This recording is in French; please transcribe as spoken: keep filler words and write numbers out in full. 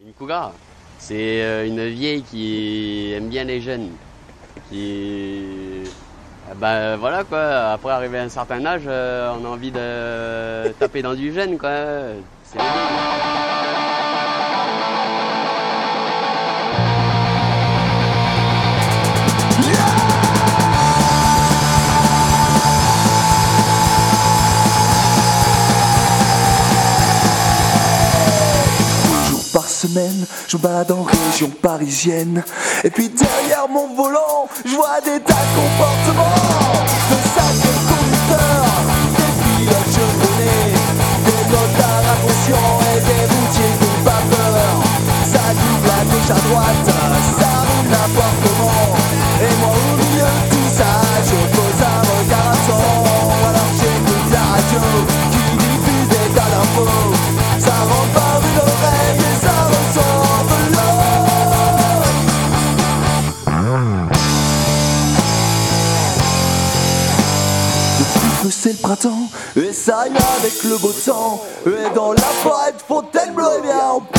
Une cougar, c'est euh, une vieille qui aime bien les jeunes. Qui. Ben voilà quoi, après arriver à un certain âge, euh, on a envie de taper dans du jeune quoi. C'est semaine, je me balade en région parisienne. Et puis derrière mon volant, je vois des tas de comportements, de sacrés conducteurs, des pilotes chevronnés, des motards inconscients et des routiers qui n'ont pas peur. Ça double à gauche à droite, ça roule n'importe comment. Et moi au milieu de tout ça, je pose un regard absent. Alors j'écoute la radio qui diffuse des tas d'infos. Ça rentre par une oreille et ça ressort de l'autre. Depuis peu c'est le printemps et ça y est avec le beau temps. Et dans la forêt de Fontainebleau, eh bien on